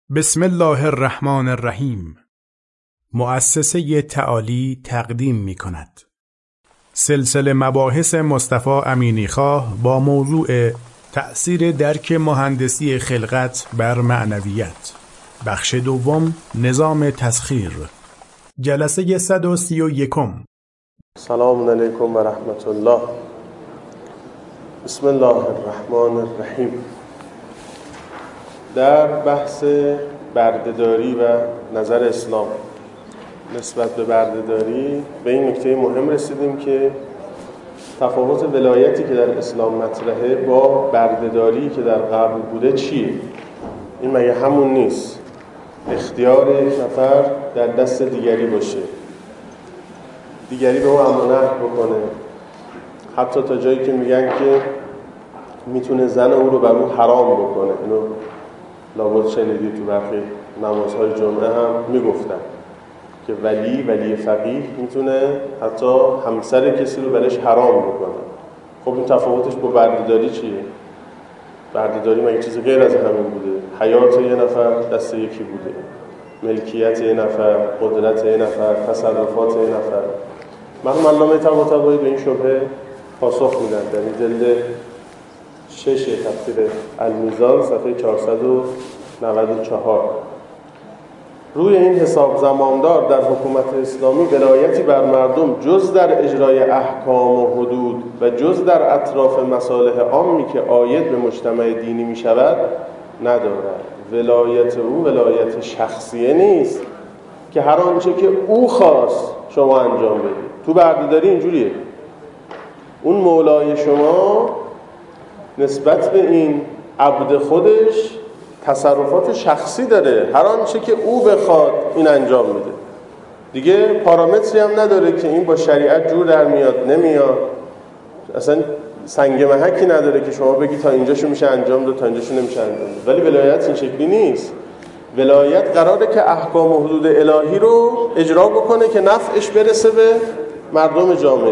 بسم الله الرحمن الرحیم. مؤسسه تعالی تقدیم می کند سلسله مباحث مصطفی امینیخواه با موضوع تأثیر درک مهندسی خلقت بر معنویت، بخش دوم، نظام تسخیر، جلسه 131. سلام علیکم و رحمت الله. بسم الله الرحمن الرحیم. در بحث بردهداری و نظر اسلام نسبت به بردهداری به این نکته مهم رسیدیم که تفاوت ولایتی که در اسلام مطرحه با بردهداری که در قبل بوده چیه؟ این مگه همون نیست اختیار یک نفر در دست دیگری باشه، دیگری به اون امر و نهی بکنه، حتی تا جایی که میگن که میتونه زن او رو بر اون حرام بکنه. اینو لابد شنیدید تو برخی نمازهای جمعه هم میگفتن که ولی فقیه میتونه حتی همسر کسی رو برش حرام بکنه. خب این تفاوتش با بردهداری چیه؟ بردهداری مگه چیز غیر از همین بوده؟ حیات یه نفر دست یکی بوده، ملکیت یه نفر، قدرت یه نفر، تصرفات یه نفر. مرحوم علامه طباطبایی به این شبهه پاسخ میدن در این جلد 6 تفسیر المیزان صفحه 494. روی این حساب زماندار در حکومت اسلامی ولایتی بر مردم جز در اجرای احکام و حدود و جز در اطراف مصالح عامی که عاید به مجتمع دینی می شود ندارد. ولایت او ولایت شخصیه نیست که هر آنچه که او خواست شما انجام بدید. تو بردهداری اینجوریه، اون مولای شما نسبت به این عبد خودش تصرفات شخصی داره، هر آنچه که او بخواد این انجام میده. دیگه پارامتری هم نداره که این با شریعت جور در میاد نمیاد، اصلا سنگ محکی نداره که شما بگی تا اینجاشو میشه انجام داد تا اینجاشو نمیشه انجام داد. ولی ولایت این شکلی نیست. ولایت قراره که احکام و حدود الهی رو اجرا بکنه که نفعش برسه به مردم جامعه.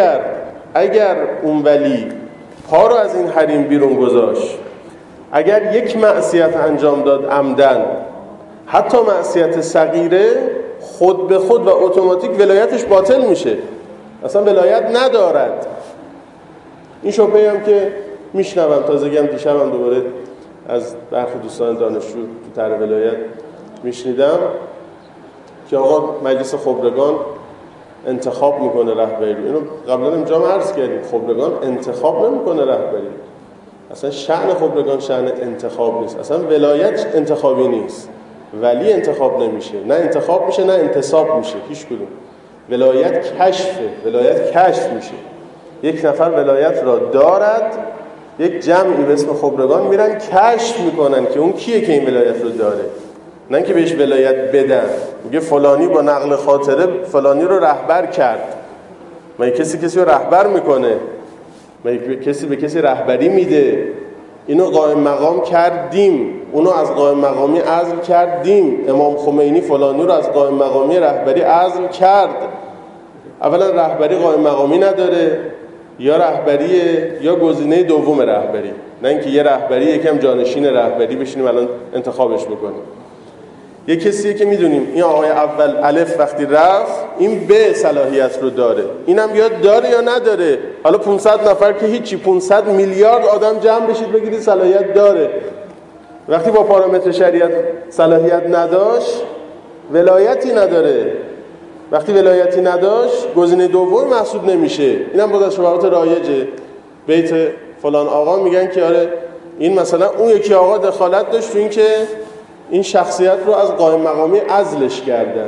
اگر اون ولی پا رو از این حریم بیرون گذاشت، اگر یک معصیت انجام داد عمدن، حتی معصیت صغیره، خود به خود و اتوماتیک ولایتش باطل میشه، اصلا ولایت ندارد. این شبهه‌ای هم که میشنوم، تازگی هم دیشبم دوباره از برخی دوستان دانشجو تو طرح ولایت میشنیدم که آقا مجلس خبرگان انتخاب میکنه رهبری رو. اینو قبلا اینجا عرض کردیم، خبرگان انتخاب نمیکنه رهبری. اصلا شأن خبرگان شأن انتخاب نیست، اصلا ولایت انتخابی نیست، ولی انتخاب نمیشه، نه انتخاب میشه نه انتصاب میشه، هیچ کدوم. ولایت کشفه، ولایت کشف میشه. یک نفر ولایت را دارد، یک جمعی به اسم خبرگان میرن کشف میکنن که اون کیه که این ولایت رو داره، نه اینکه بهش ولایت بدن. میگه فلانی با نقل خاطره فلانی رو رهبر کرد. مگه کسی رو رهبر میکنه؟ مگه کسی به کسی رهبری میده؟ اینو قائم مقام کردیم، اونو از قائم مقامی عزل کردیم. امام خمینی فلانی رو از قائم مقامی رهبری عزل کرد. اولا رهبری قائم مقامی نداره، یا رهبریه یا گزینه دوم رهبری، نه اینکه یه رهبری یکم جانشین رهبری بشینیم الان انتخابش بکنیم. یه کسیه که میدونیم این آقای اول الف وقتی رفت این به صلاحیت رو داره، اینم یا داره یا نداره. حالا 500 نفر که هیچی، 500 میلیارد آدم جمع بشید بگیرید صلاحیت داره. وقتی با پارامتر شریعت صلاحیت نداشت ولایتی نداره. وقتی ولایتی نداشت گزینه دوم محسوب نمیشه. اینم بود از شبهات رایجه. بیت فلان آقا میگن که آره این مثلا اون یکی آقا دخالت داشت تو این که این شخصیت رو از قائم مقامی عزلش کردن.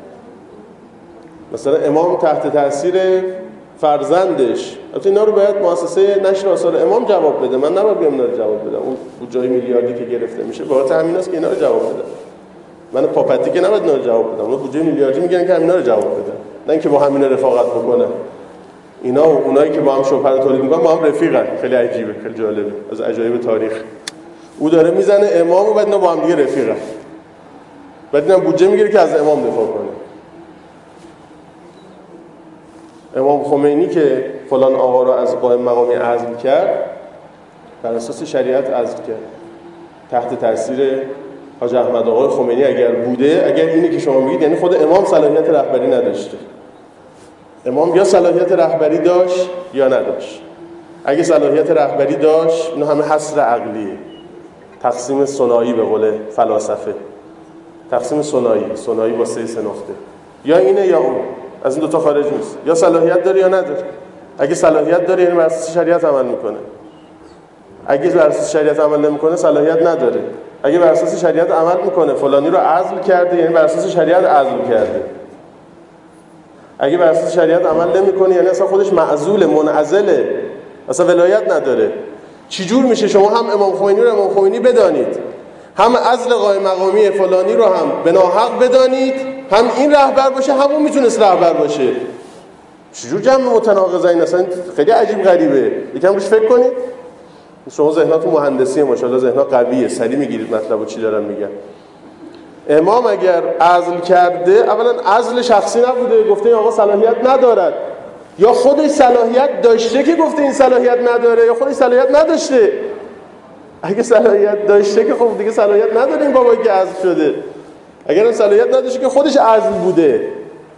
مثلا امام تحت تاثیر فرزندش، البته اینا رو باید مؤسسه نشر آثار امام جواب بده، من نباید بیام اینا رو جواب بدم. اون بودجه میلیاردی که گرفته میشه بابت همین است که اینا رو جواب بدم. من پاپتی که نباید اینا رو جواب بدم. اون بودجه میلیاردی میگن که همینا رو جواب بدن، نه اینکه با همینا رفاقت بکنن. اینا و اونایی که با هم شبهه رو تولید میکنن با هم رفیقن. خیلی عجیبه، خیلی جالبه، از عجایب تاریخ. او داره میزنه امام و بعد اینا با هم دیگه رفیقن، بعد اینم بودجه میگیره که از امام دفاع کنه. امام خمینی که فلان آقا رو از قائم مقامی عزل کرد، بر اساس شریعت عزل کرد، تحت تاثیر حاج احمد آقای خمینی اگر بوده، اگر اینی که شما میگید، یعنی خود امام صلاحیت رهبری نداشته. امام یا صلاحیت رهبری داشت یا نداشت. اگه صلاحیت رهبری داشت، اینو همه حصر عقلیه، تقسیم ثنایی به قول فلاسفه، تقسیم ثنایی با 3 نقطه، یا اینه یا اون، از این دوتا خارج نیست. یا صلاحیت داره یا نداره. اگه صلاحیت داره یعنی بر اساس شریعت عمل میکنه، اگه بر اساس شریعت عمل نمیکنه صلاحیت نداره. اگه بر اساس شریعت عمل میکنه، فلانی رو عزل کرده، یعنی بر اساس شریعت عزل کرده. اگه بر اساس شریعت عمل نمیکنه یعنی اصلا خودش معزول، منعزله، اصلا ولایت نداره. چجور میشه شما هم امام خمینی رو امام خمینی بدانید، هم عزل قائم مقامی فلانی رو هم به ناحق بدانید، هم این رهبر باشه، همون میتونست رهبر باشه؟ چجور جمع متناقضه این؟ اصلا خیلی عجیب غریبه. یکم روش فکر کنید. شما ذهناتون مهندسیه، ماشاءالله ذهنات قویه، سریع میگیرید مطلبو چی دارم میگم. امام اگر عزل کرده، اولا عزل شخصی نبوده، گفته این آقا صلاحیت ندارد، یا خودش صلاحیت داشته که گفته این صلاحیت نداره، یا خودش صلاحیت نداشته. اگه صلاحیت داشته که خب دیگه صلاحیت نداره این بابایی که عزل شده. اگر این صلاحیت نداشته که خودش عزل بوده.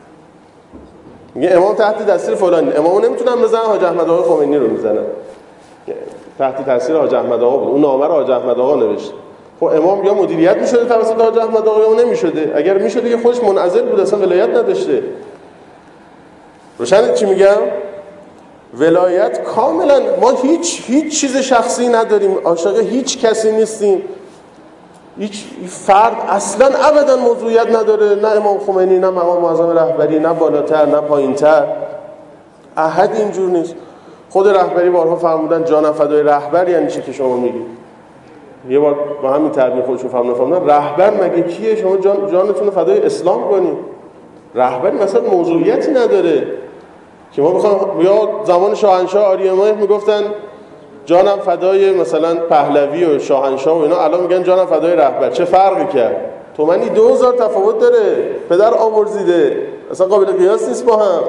میگه امام تحت تاثیر فلانی، امامو نمیتونن بزنن، حاج احمد آقای خمینی رو میزنن. تحت تاثیر حاج احمد آقا بود، اون نامه رو حاج احمد آقا نوشت. خب امام یا مدیریت میشده توسط حاج احمد آقا یا نمیشده. اگر میشده که خودش منعزل بود، اصلا ولایت نداشته. روشن چی میگم؟ ولایت کاملا، ما هیچ چیز شخصی نداریم، عاشق هیچ کسی نیستیم. هیچ فرد اصلا ابدا موضوعیت نداره، نه امام خمینی، نه مقام معظم رهبری، نه بالاتر نه پایینتر. احد اینجور نیست. خود رهبری بارها فرمودن جانم فدای رهبر. یعنی چی که شما میگید؟ یه بار با همین تعبیر خودشون فرمودن رهبر مگه کیه؟ شما جانتون رو فدای اسلام کنید. رهبری مثلا موضوعیتی نداره که ما بخوام. یا زمان شاهنشاه آریامایه میگفتن جانم فدای مثلا پهلوی و شاهنشاه و اینا، الان میگن جانم فدای رهبر. چه فرقی کرد؟ تومنی 2000 تفاوت داره، پدر آمرزیده، اصلا قابل قیاس نیست با هم.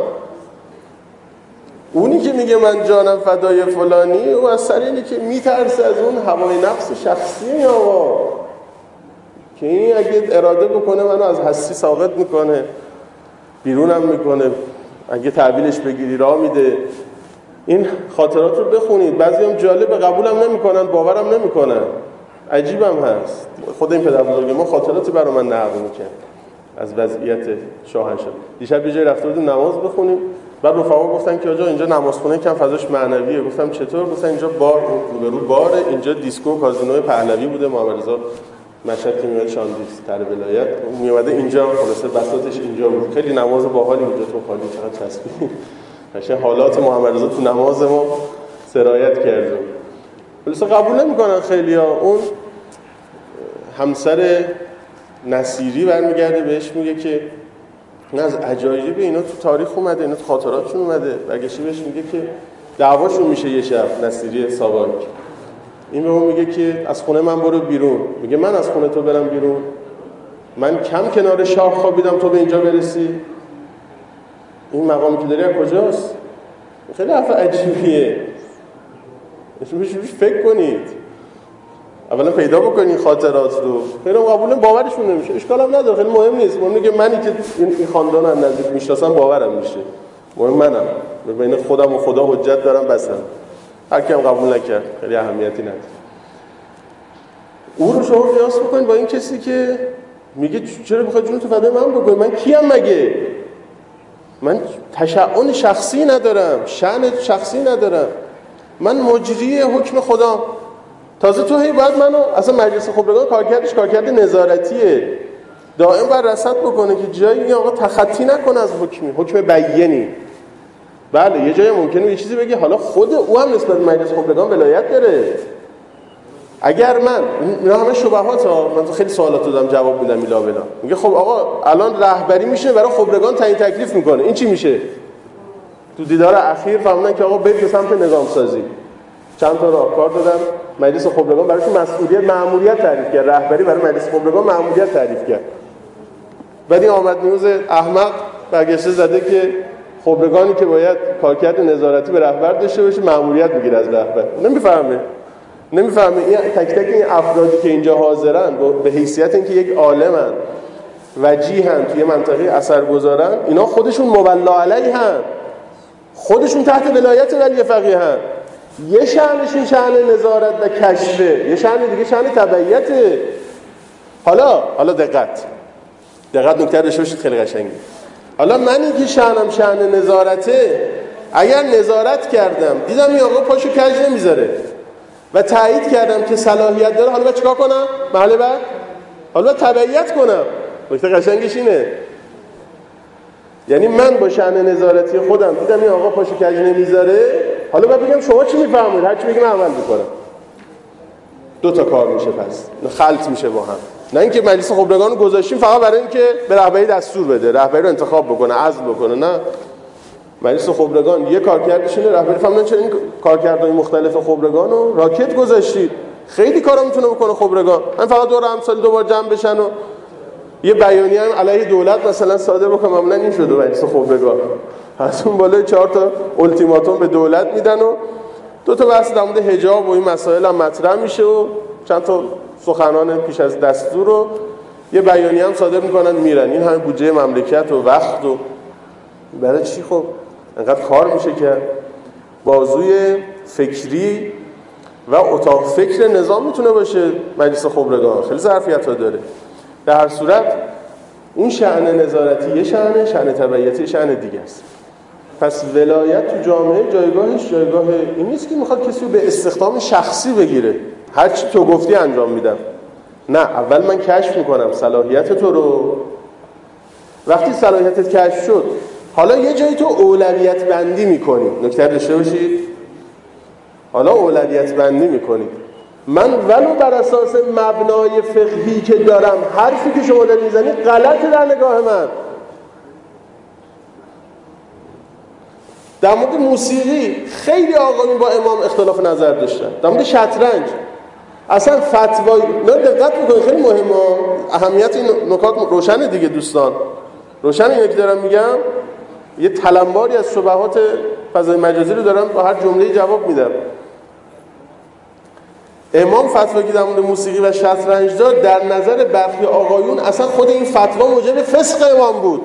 اونی که میگه من جانم فدای فلانی، او از سر اینه که میترسه از اون هوای نفس شخصی آقا، که این اگه اراده بکنه منو از هستی ساقط میکنه، بیرونم میکنه، اگه تحویلش بگیری راه میده. این خاطرات رو بخونید. بعضی هم جالب قبولم نمیکنن، باورم نمیکنن، عجیبم هست. خود این پدر بزرگ ما خاطراتی برای من نقل میکنه از وضعیت شاهنشاه. دیشب یه جای رفته بودیم نماز بخونیم، بعد رفقا گفتن که آجا اینجا نمازخونه کم فضاش معنویه. گفتم چطور؟ گفتن اینجا بار رو باره، اینجا دیسکو کازینو پهلوی بوده، محمد رضا مشهد که میاد شاندیس تر ولایت میومده اینجا، خلاصه بساطش اینجا بود. خیلی نماز باحالی بود، تو خالی چقدر چسبید. قشنگ حالات محمد رضا تو نماز ما سرایت کرده. ولی قبول نمیکنن خیلیا. اون همسر نصیری برمیگرده بهش میگه که نه از عجایب اینا تو تاریخ اومده، اینا تو خاطراتشون اومده. برگشته بهش میگه که دعواشون میشه یه شب، نصیری ساواک. این به اون میگه که از خونه من برو بیرون. میگه من از خونه تو برم بیرون؟ من کم کنار شاه خوابیدم تو به اینجا برسی؟ این مقامی که داری از کجاست؟ خیلی حرف عجیبیه. روش فکر کنید. اولا پیدا بکنید خاطرات رو. خیلی قبول باورشون نمیشه. اشکال هم نداره، خیلی مهم نیست. مهم اینه که منی که این خاندان رو نزدیک میشناسم باورم میشه. مهم منم. بین خودم و خدا حجت دارم بسم. هر کی هم قبول نکرد خیلی اهمیتی نداره. او رو شما قیاس بکنید با این کسی که میگه چرا میخوای جون تو فدای من بکنی؟ من کیم مگه؟ من تشعن شخصی ندارم، شأن شخصی ندارم، من مجری حکم خدا. تازه تو هی باید منو، اصلا مجلس خبرگان کارکرد نظارتیه، دائم باید رصد بکنه که جایی این آقا تخطی نکنه از حکم بیینی. بله یه جایی ممکنه یه چیزی بگه، حالا خود او هم نسبت به مجلس خبرگان ولایت داره. اگر اینا همه شبهات ها، من خیلی سوالات دادم جواب میدم ایلا بلا. میگه خب آقا الان رهبری میشه برای خبرگان تعیین تکلیف میکنه، این چی میشه؟ تو دیدار اخیر فهمیدن که آقا برید به سمت نظام سازی. چند تا راهکار دادن، مجلس خبرگان براشون مسئولیت مأموریت تعریف کرد، رهبری برای مجلس خبرگان مأموریت تعریف کرد. بعد این آمد نیوز احمق برگشته زده که خبرگانی که باید کارکرد نظارتی به رهبر داشته باشه مأموریت میگیره از رهبر. نمیفهمه. نمیفهمه این تک تک این افرادی که اینجا حاضرن به حیثیت اینکه یک عالمن، وجیهن، توی منطقه اثر گذارن، اینا خودشون مولا علیهن، خودشون تحت ولایت ولی فقیهن. یه شأنشون شأن نظارت و کشفه، یه شأن دیگه شأن تبعیته. حالا دقت نکته داشته باشید، خیلی قشنگه. حالا منی که شأنم شأن نظارته، اگر نظارت کردم دیدم این آقا پاشو کج نمیذاره و تایید کردم که صلاحیت داره، حالا چیکار کنم؟ محل بعد حالا تبعیت کنم. نکته قشنگش اینه، یعنی من با شأن نظارتی خودم دیدم این آقا پاشو کج نمیذاره، حالا باید بگم شما چی میفهمید؟ هر چی بگم عمل میکنم. دو تا کار میشه، پس خلط میشه با هم. نه اینکه مجلس خبرگان رو گذاشتیم فقط برای اینکه به رهبری دستور بده، رهبری رو انتخاب بکنه، عزل بکنه. نه، مجلس خبرگان یه کارکردش اینه، رهبری فهمیدن چرا این کارکردهای مختلف خبرگان رو راکت گذاشتید. خیلی کارا میتونه بکنه خبرگان، من فقط دور امسال دوبار جمع بشن و یه بیانیه هم علیه دولت مثلا صادر بکنه. معمولا این شده مجلس خبرگان، از اون بالا 4 تا التیماتوم به دولت میدن و 2 تا بحث در مورد حجاب و این مسائل هم مطرح میشه و چند تا سخنان پیش از دستور رو یه بیانیه هم صادر میکنن میرن. این همه بودجه مملکت و وقت و برای چی؟ خب انقدر کار میشه که بازوی فکری و اتاق فکر نظام میتونه باشه مجلس خبرگان. خیلی ظرفیت‌ها داره. در هر صورت اون شأن نظارتی یه شأن تبعیتی شأن دیگه است. پس ولایت تو جامعه جایگاهش جایگاه این نیست که میخواد کسی رو به استخدام شخصی بگیره، هر چی تو گفتی انجام میدم. نه، اول من کشف میکنم صلاحیت تو رو. وقتی صلاحیتت کشف شد، حالا یه جایی تو اولویت بندی میکنی. نکته داشته باشید، حالا اولویت بندی میکنی. من ولو بر اساس مبنای فقهی که دارم، حرفی که شما دارید میزنید غلطه در نگاه من. در مورد موسیقی خیلی آقایون با امام اختلاف نظر داشتن. در مورد شطرنج اصلا فتوای دقت میکنید، خیلی مهمه، اهمیت این نکات روشنه دیگه دوستان. روشن اینه که دارم میگم، یه تلمباری از شبهات فضای مجازی رو دارم با هر جمله جواب میدم. امام فتوا که در مورد موسیقی و شطرنج داد، در نظر برخی آقایون اصلا خود این فتوا موجب فسق امام بود.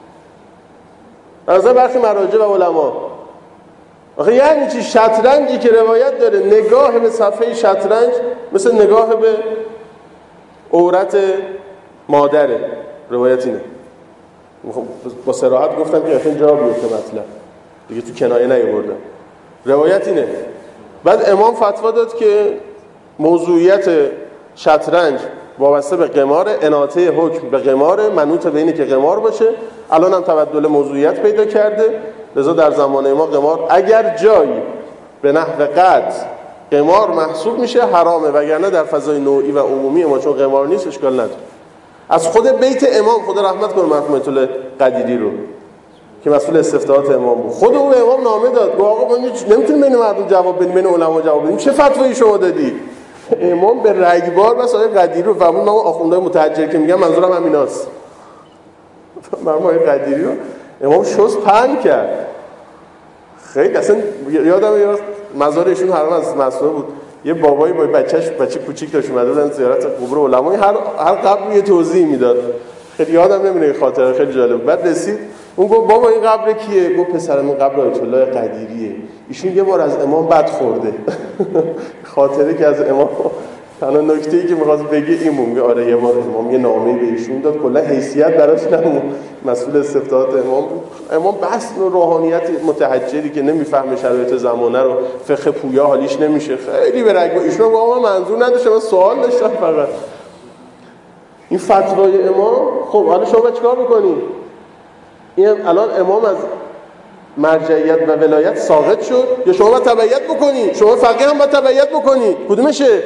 در نظر برخی مراجع و علما. آخه یعنی چی؟ شطرنجی که روایت داره نگاه به صفحه شطرنج مثل نگاه به عورت مادره. روایت اینه. با صراحت گفتم که اصلا جواب بیفته مطلب دیگه، تو کنایه نیاوردم. روایت اینه. بعد امام فتوا داد که موضوعیت شطرنج وابسته به قمار، اناطه حکم به قمار، منوط به اینه که قمار باشه. الان هم تبدل موضوعیت پیدا کرده، لذا در زمان ما قمار اگر جایی به نحو قطع قمار محسوب میشه حرامه، وگرنه در فضای نوعی و عمومی ما چون قمار نیست اشکال نداره. از خود بیت امام، خدا رحمت کنه مرحوم آیت الله قدیری رو که مسئول استفتاحات امام بود، خود اون امام نامه داد گفت آقا ما نمیتونیم بین مردم جواب بدیم، بین علما جواب بدیم، چه فتوایی شما دادی؟ امام به رگبار بس آیه قدیری رو فهمون. من آخوندهای متحجر که میگم منظورم همیناست. مرحوم آیه قدیری رو امام شست پهن کرد. خیلی اصلا یادم یه مزار ایشون حرام از مسئول بود، یه بابایی با بچه کوچیک داشت اومده بودن زیارت قبور علما، هر قبر یه توضیح میداد. خیلی یادم نمیاد، خاطره خیلی جالب. بعد رسید اون گفت بابا این قبر کیه؟ گفت پسرم این قبر آیت الله قدیریه، ایشون یه بار از امام بد خورده. خاطره که از امام تنها نکته‌ای که می‌خواست بگه این بود، آره یه بار امام یه نامه‌ای به ایشون داد، کلا حیثیت براش نمون، مسئول استفتاحات امام. امام بس روحانیت متحجری که نمیفهمه شرایط زمانه رو، فقه پویا حالیش نمیشه، خیلی به رگ. ایشون گفت من منظور نداشتم، من سوال داشتم فقط. این فتوای امام. خب حالا شما چیکار می‌کنی؟ این الان امام از مرجعیت و ولایت ساقط شد، یا شما باید تبعیت بکنی؟ شما فقیه هم باید تبعیت بکنی. کدومشه؟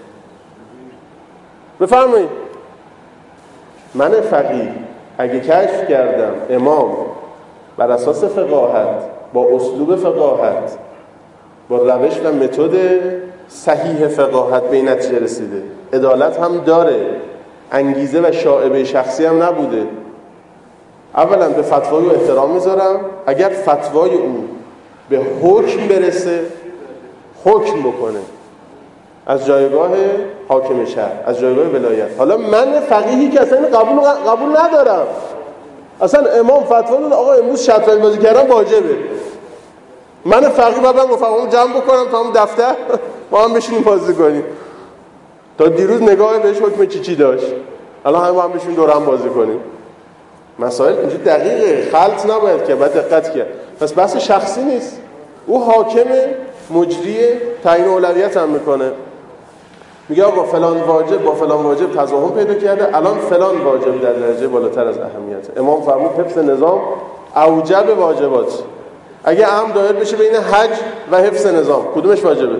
بفرمایید. من فقیه اگه کشف کردم امام بر اساس فقاهت، با اسلوب فقاهت، با روش و متد صحیح فقاهت به این نتیجه رسیده، عدالت هم داره، انگیزه و شائبه شخصی هم نبوده، اولا به فتوای او احترام میذارم. اگر فتوای او به حکم برسه حکم بکنه، از جایگاه حاکم شهر، از جایگاه ولایت. حالا من فقیهی که اصلا قبول ندارم، اصلا امام فتوا داد آقا امروز شطرنج بازی کردن واجبه، من فقیه بعد رفقامو جمع بکنم تا هم دفتر ما هم بشینیم بازی کنیم. تا دیروز نگاه بهش حکم چی داشت، الان همه با هم بشینیم دور هم بازی کنیم. مسائل اینجوری دقیقه، خلط نباید که بعد دقت کرد. پس بحث شخصی نیست، او حاکم مجری تعیین اولویت هم میکنه، میگه آقا فلان واجب با فلان واجب تضاهم پیدا کرده، الان فلان واجب در درجه بالاتر از اهمیته. امام فرمود حفظ نظام اوجب واجبات. اگه هم دایر بشه بین حج و حفظ نظام کدومش واجبه؟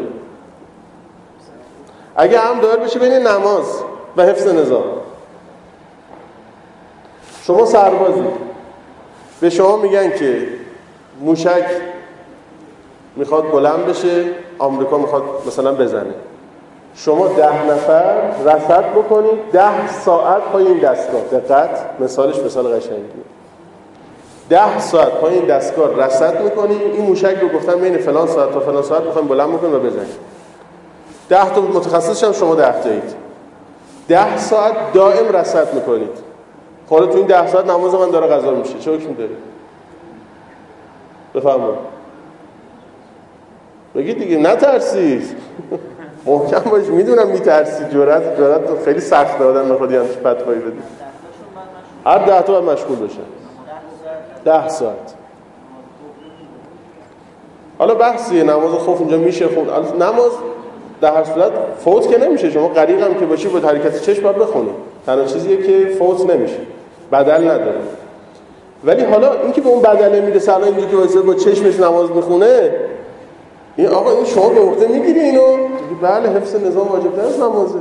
اگه هم دایر بشه بین نماز و حفظ نظام. شما سربازی، به شما میگن که موشک میخواد بلند بشه، آمریکا میخواد مثلا بزنه، شما 10 نفر رصد بکنید 10 ساعت پای این دستگاه. دقت، مثالش مثال قشنگیه. 10 ساعت پای این دستگاه رصد میکنید، این موشک رو گفتن بین فلان ساعت تا فلان ساعت میخوایم بلند بکنیم و بزنیم. 10 تا متخصص هم شما 10 تایید. 10 ساعت دائم رصد میکنید. حالا تو این 10 ساعت نماز من داره قضا میشه، چه حکمی داره؟ بفرمایید. بگید دیگه، نترسید. محکم باش، میدونم میترسید، جرأت خیلی سخته آدم بخواد یه همچین فتوایی بده. هر 10 تا باید مشغول بشه. 10 ساعت. حالا بحثیه نماز خوف اینجا میشه خون. نماز در هر صورت فوت که نمیشه، شما غریق هم که باشی با حرکت چشم باید بخونی. تنها چیزیه که فوت نمیشه، بدل نداره. ولی حالا اینکه به اون بدله میرسه، الان اینجا که واسه با چشمش نماز میخونه، این آقا این شما به عهده میگیری اینو؟ بله حفظ نظام واجب تر از نمازه.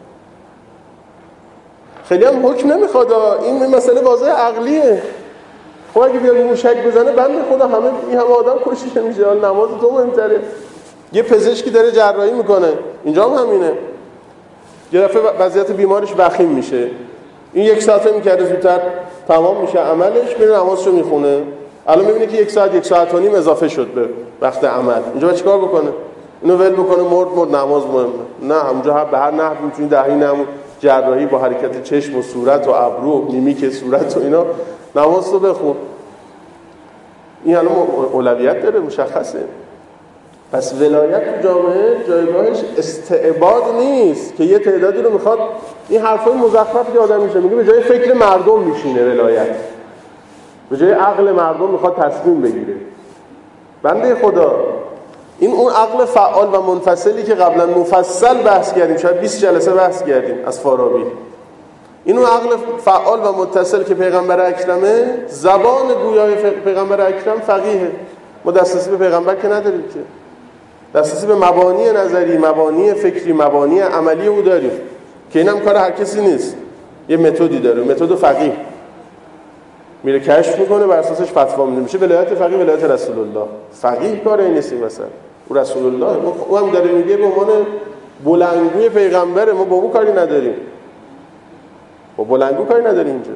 خیلی هم حکم نمیخواد، این مسئله واضح عقلیه. خب اگه بیاد موشک بزنه بنده خدا همه آدم کشته میشه، حالا نماز تو مهمتره. یه پزشکی داره جراحی میکنه، اینجا هم همینه، یه دفعه وضعیت بیمارش وخیم میشه، این 1 ساعته میکرده زودتر تمام میشه عملش، میره نمازشو میخونه. الان میبینه که 1 ساعت 1 ساعت و نیم اضافه شد به وقت عمل، اینجا باید چیکار بکنه؟ اینو ول بکنه؟ مرد نماز مهمه. نه، اونجا به هر نحو میتونی دهی نمون جراحی با حرکت چشم و صورت و ابرو و میمیک صورت و اینا نماز رو بخون. این الان اولویت داره، مشخصه. پس ولایت تو جامعه جایگاهش استعباد نیست که یه تعدادی رو میخواد. این حرفای مزخرفی که آدم میشه، میگه به جای فکر مردم میشینه ولایت، به جای عقل مردم میخواد تصمیم بگیره. بنده خدا، این اون عقل فعال و منفصلی که قبلا مفصل بحث کردیم، شاید 20 جلسه بحث کردیم از فارابی، این اون عقل فعال و متصل که پیغمبر اکرمه، زبان گویای پیغمبر اکرم فقیه. ما دسترسی به پیغمبر که نداریم، که دسترسی به مبانی نظری، مبانی فکری، مبانی عملی او داریم که اینم کار هر کسی نیست. یه متدی داره، متد فقیه، میره کشف میکنه، بر اساسش فتوا میده، میشه ولایت فقیه، ولایت رسول الله. فقیه کار این نیست مثلا، او رسول الله، او هم داره میگه به عنوان بلندگوی پیغمبر، ما با او کاری نداریم، با بلندگو کاری نداریم اینجا.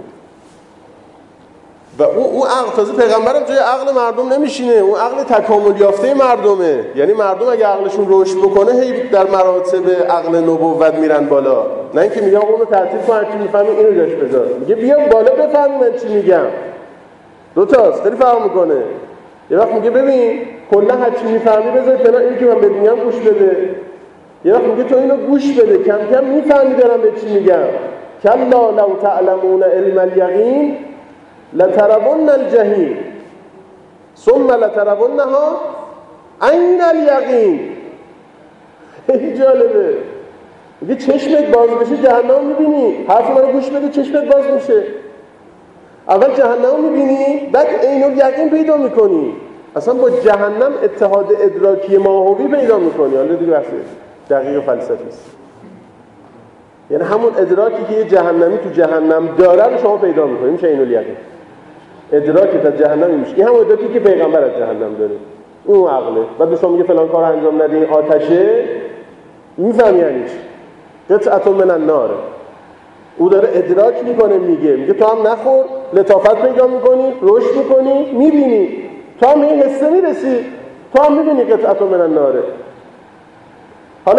و اون عقل، تازه پیغمبرم جای عقل مردم نمیشینه، اون عقل تکامل یافته مردمه. یعنی مردم اگه عقلشون رشد بکنه هی در مراتب عقل نبوت میرن بالا، نه اینکه میگم اونو تعطیل کن، هر چی میفهمی اینو جاش بذار. میگه بیام بالا بفهمی من چی میگم. دو تاست، خیلی فرق میکنه. یه وقت میگه ببین کلا هر چی میفهمی بذار کنار، اینو که من بهت میگم گوش بده. یه وقت میگه تو اینو گوش بده، کم کم میفهمی دارم به چی میگم. کلا لو تعلمون علم الیقین لترون الجحیم ثم لترونها عین الیقین. خیلی جالبه، میگه چشمت باز بشه جهنم میبینی، حرف منو گوش بده چشمت باز میشه. اول جهنم میبینی، بعد عین الیقین پیدا میکنی. اصلا با جهنم اتحاد ادراکی ماهوی پیدا میکنی. حالا دیگه بحث دقیق فلسفی است. یعنی همون ادراکی که یه جهنمی تو جهنم داره رو شما پیدا میکنی، میشه عین الیقین. ادراکی از جهنم میشه. این همون ادراکی که پیغمبر از جهنم داره، اون عقله. بعد شما میگه فلان کار انجام ندین آتشه، میفهمی یعنی چی؟ قطعه من النار. او داره ادراک میکنه، میگه تو هم نخور، لطافت پیدا میکنی، رشد میکنی، میبینی، تو هم این حسه میرسی، تو هم میبینی قطعه من النار. حالا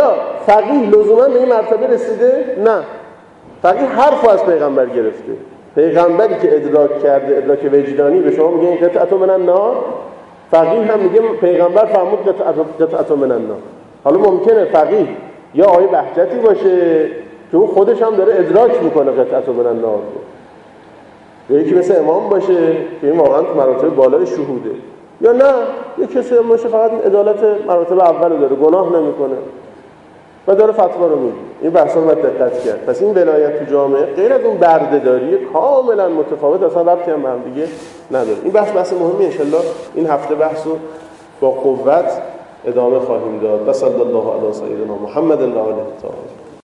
فقیه لزوما به این مرتبه رسیده؟ نه. فقیه حرفو از پیغمبر گرفته. پیغمبری که ادراک کرده، ادراک وجدانی، به شما میگه این قطعه من النار، فقیه هم میگه پیغمبر فرمود قطعه من النار. حالا ممکنه فقیه یا آیه بهجتی باشه که اون خودش هم داره ادراک میکنه قطعه من النار، یا یکی مثل امام باشه که این واقعا مراتب بالای شهوده، یا نه یک کسی باشه فقط عدالت مراتب اول داره، گناه نمیکنه و داره فتوا رو میده. این بحثا رو باید دقت کرد. پس این ولایت تو جامعه غیر از اون برده‌داری کاملا متفاوت، اصلا ربطی هم به هم دیگه نداره. این بحث مهمی، ان شاءالله این هفته بحث رو با قوت ادامه خواهیم داد. صلی الله علی سیدنا محمد و آله الطاهرین.